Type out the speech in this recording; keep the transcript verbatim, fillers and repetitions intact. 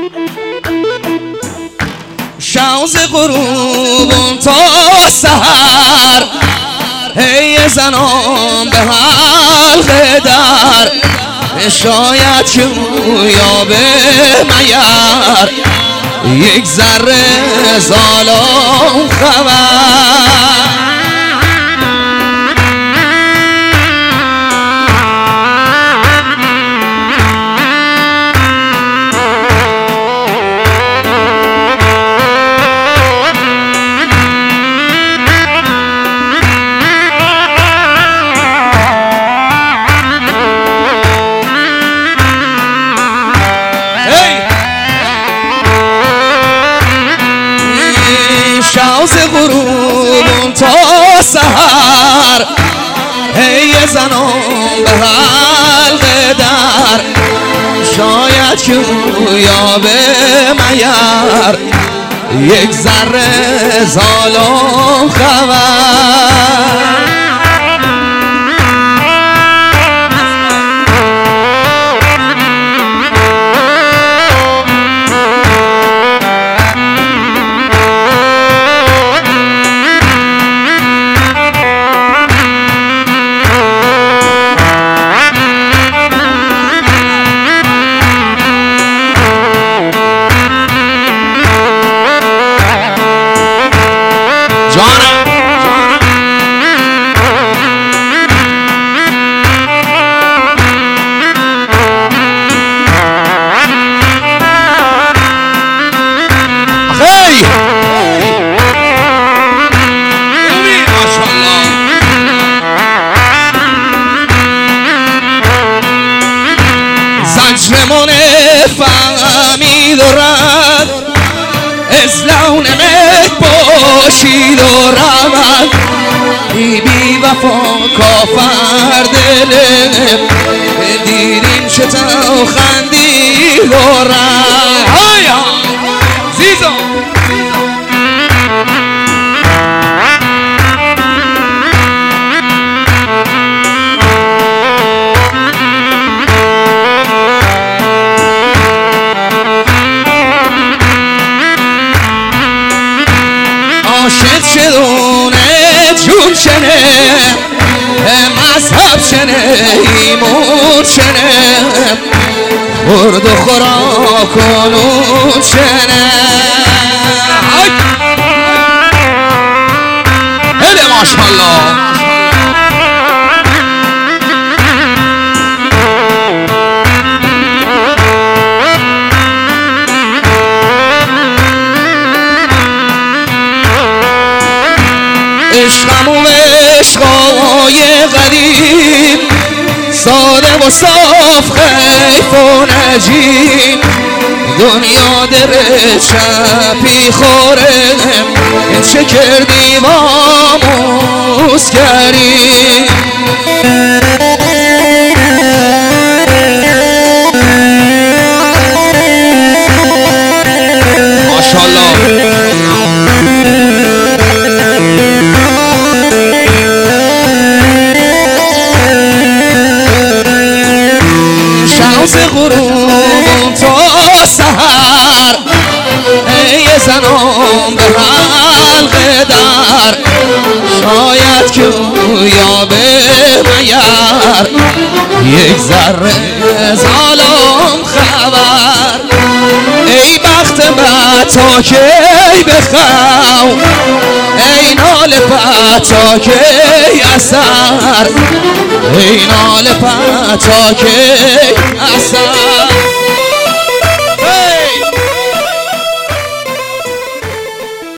شوز غروبون تا سحر هی زنان به حلقه در شاید که یا به میر یک ذره زالم خبر شوز غروبون تا سحر هی زنان به حلقه در شاید که یا به میر یک ذره زالم خبر زنجرمون فهمید و رد از لون مک باشید و رود بی بی وفا کافر دلم دیرین شتا خندید و رد هایا زیزا عاشق شدونه جون شنه مذهب شنه ایمون شنه خورد و خوراک و نون شنه هله ماشالله عشقم و عشقای قدیم ساده و صاف خیف و نجیم دنیا در چپی خورم چه کردی واموز کردی ماشاءالله شوز غروبون تا سحر ای زنان به حلقه در شاید که یا به میر یک ذره زالم خبر ای بخت من تا کی بخو ای ناله تا کی اثر ای ناله تا کی اثر